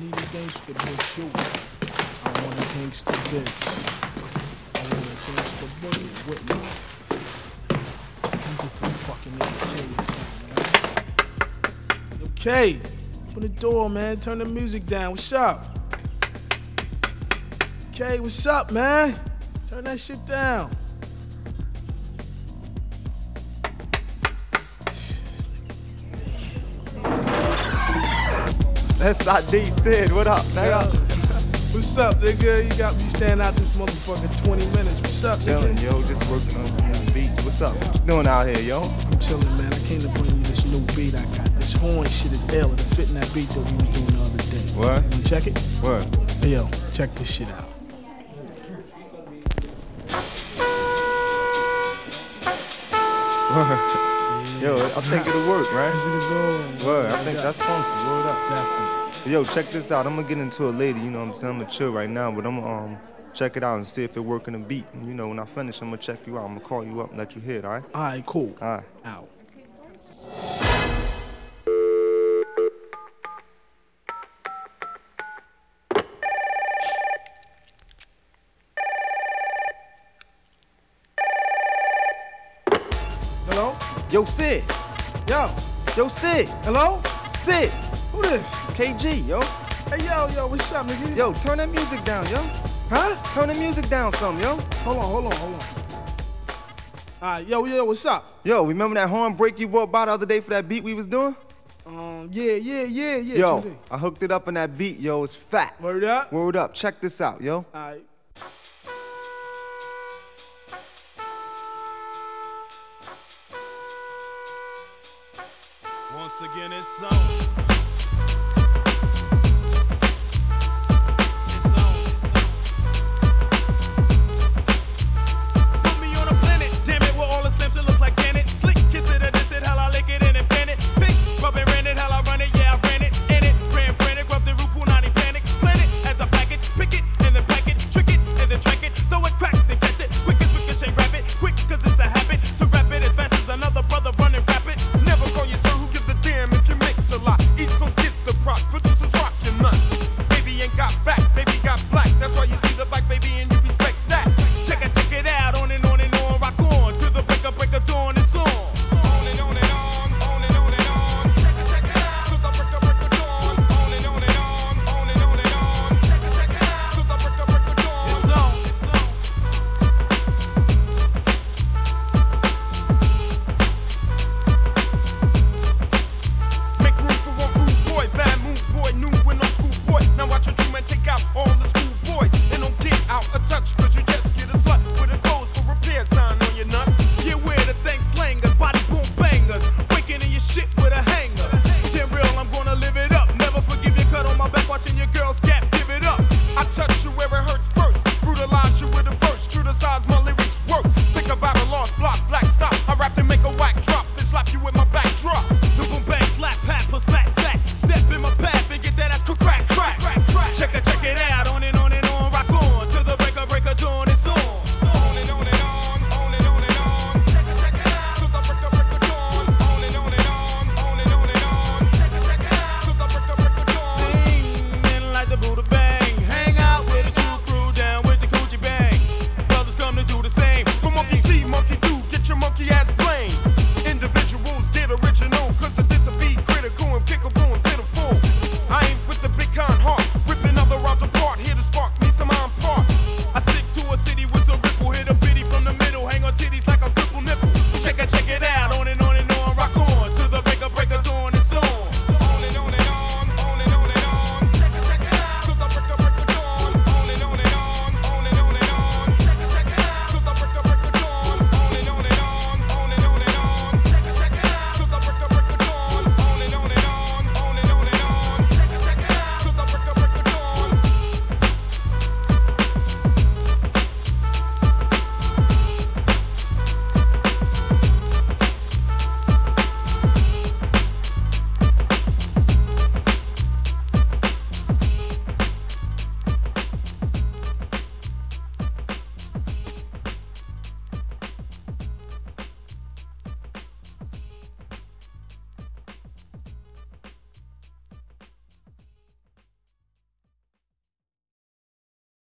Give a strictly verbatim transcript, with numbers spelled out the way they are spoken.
need a gangster bitch, you. I want a gangster bitch. I want a gangster buddy with me. I'm just a fucking entertainer, man. Okay, open the door, man. Turn the music down. What's up? Okay, what's up, man? Turn that shit down. That's I D said, what up, nigga? What's up, nigga? You got me standing out this motherfucking twenty minutes. What's up, Chillin', nigga? yo, just working on some new beats. What's up? What you doing out here, yo? I'm chillin', man. I came to bring you this new beat I got. This horn shit is ill. It'll fit in that beat that we was doing the other day. What? You wanna check it? What? Hey, yo, check this shit out. Yo, I think it'll work, right? Is it as old? Word, I think that's funky. Word up. Definitely. Yo, check this out. I'm gonna get into a lady, you know what I'm saying? I'm gonna chill right now, but I'm gonna um, check it out and see if it work in the beat. And you know, when I finish, I'm gonna check you out. I'm gonna call you up and let you hear it, all right? All right, cool. All right. Out. Hello? Yo, Sid. Yo. Yo, Sid. Hello? Sid. Who this? K G, yo. Hey, yo, yo, what's up, nigga? Yo, turn that music down, yo. Huh? Turn the music down some, yo. Hold on, hold on, hold on. All right, yo, yo, what's up? Yo, remember that horn break you brought by the other day for that beat we was doing? Um, yeah, yeah, yeah, yeah. Yo, two D. I hooked it up in that beat, yo. It's fat. Word up? Word up. Check this out, yo. All right. Once again, it's on. It's on. Put me on a planet, damn it, where all the slims it looks like Janet. Slick, kiss it or diss it, hell I lick it and pen it. Big, rub it, ran it, hell I run it, yeah I ran it. In it, ran frantic, rub the roof, punani panic. Plan it as a package, pick it and then pack it, trick it and then track it. Throw it, crack, then catch it. Quick as ricochet, grab it. Quick, cause it's a habit to rap it as fast as another brother running rapid. Never call you sir, who gives a damn if you mix a lot. East Coast gets the props, producers rock your nuts. Baby ain't got back, baby got black. That's why you see the black baby and you respect that. Check it, check it out, on and on and on, rock on to the break of break of dawn. It's on. On and on and on, on and on and on. Check it, check it out, to the break of break of dawn. On and on and on, on and on and on. Check it, check it out, to the break of break of dawn. It's on. It's on. Make room for one rude boy, bad mood boy, new and old school boy. Now watch your true man take out all the school boys and don't get out of touch, cause you just get a slut with a clothes for repair sign on your nuts. Get where the thing slangers, body boom bangers, waking in your shit with a hanger. Get real, I'm gonna live it up. Never forgive your cut on my back, watching your girls gap, give it up. I touch you where it hurts first, brutalize you with a verse, true to size my lyrics work. Think about a lost block, black stop. I rap and make a whack drop, then slap you with my backdrop. The boom bang slap, pat plus flat flat. Step in my path and get that ass crack crack crack. Check it, check it out, on and on and on, rock on to the break of break of dawn. It's on. On and on and on, on and on and on. Check it, check it out, to the break of break of dawn. On and on and on, on and on and on. Check it, check it out, to the break of break of dawn. Sing like the Buddha bang, hang out with the true crew, down with the coochie bang. Brothers come to do the same. But monkey see, monkey do, get your monkey ass plain. Individuals get original, cause of this will be critical and kickable and